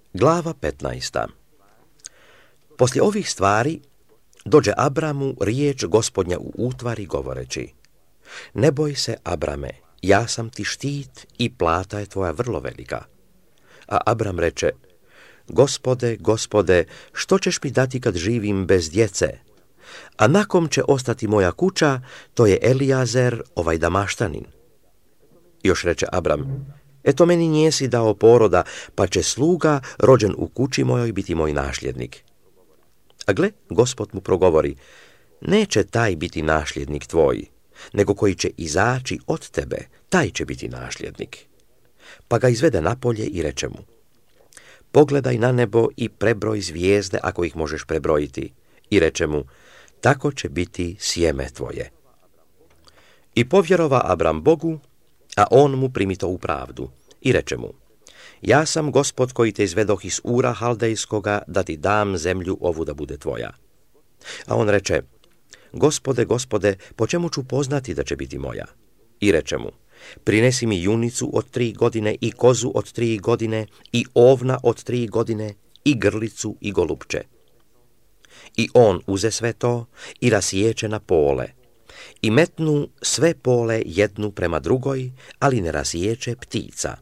Glava 15. Poslije ovih stvari dođe Abramu riječ Gospodnja u utvari govoreći: Ne boj se, Abrame, ja sam ti štit i plata je tvoja vrlo velika. A Abram reče: Gospode, Gospode, što ćeš mi dati kad živim bez djece? A na kom će ostati moja kuća, to je Elijazer, ovaj Damaštanin. Još reče Abram: Eto, meni nijesi dao poroda, pa će sluga rođen u kući mojoj biti moj nasljednik. A gle, Gospod mu progovori: Neće taj biti nasljednik tvoj, nego koji će izaći od tebe, taj će biti nasljednik. Pa ga izvede napolje i reče mu: Pogledaj na nebo i prebroj zvijezde ako ih možeš prebrojiti. I reče mu: Tako će biti sjeme tvoje. I povjerova Abram Bogu, a on mu primi to u pravdu. I reče mu: Ja sam Gospod koji te izvedoh iz Ura Haldejskoga, da ti dam zemlju ovu da bude tvoja. A on reče: Gospode, Gospode, po čemu ću poznati da će biti moja? I reče mu: Prinesi mi junicu od 3 godine i kozu od 3 godine i ovna od 3 godine i grlicu i golupče. I on uze sve to i rasiječe na pole. I metnu sve pole jednu prema drugoj, ali ne rasiječe ptica.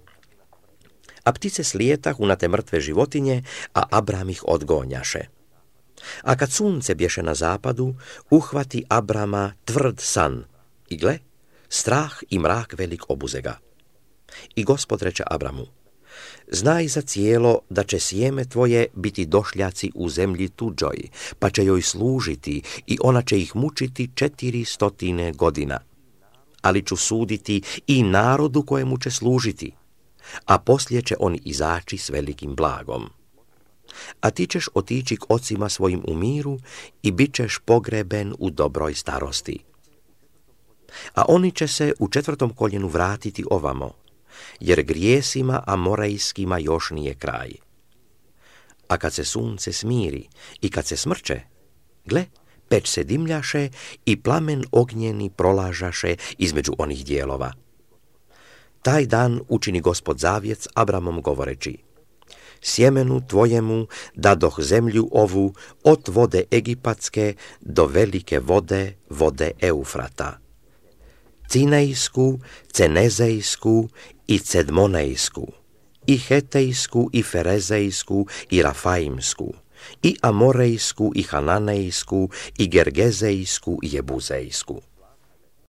A ptice slijetahu na te mrtve životinje, a Abram ih odgonjaše. A kad sunce bješe na zapadu, uhvati Abrama tvrd san. I gle, strah i mrak velik obuze ga. I Gospod reče Abramu: Znaj za cijelo da će sjeme tvoje biti došljaci u zemlji tuđoj, pa će joj služiti i ona će ih mučiti 400 godina. Ali ću suditi i narodu kojemu će služiti, a poslije će oni izaći s velikim blagom. A ti ćeš otići k ocima svojim u miru i bit ćeš pogreben u dobroj starosti. A oni će se u 4. koljenu vratiti ovamo, jer grijesima Amorejskima još nije kraj. A kad se sunce smiri i kad se smrče, gle, peć se dimljaše i plamen ognjeni prolažaše između onih dijelova. Taj dan učini Gospod zavjet s Abramom govoreći: Sjemenu tvojemu dadoh zemlju ovu od vode Egipatske do velike vode, vode Eufrata, Cinejsku, Cenezejsku i Cedmonejsku, i Hetejsku i Ferezejsku i Rafaimsku, i Amorejsku i Hananejsku i Gergezejsku i Jebuzejsku.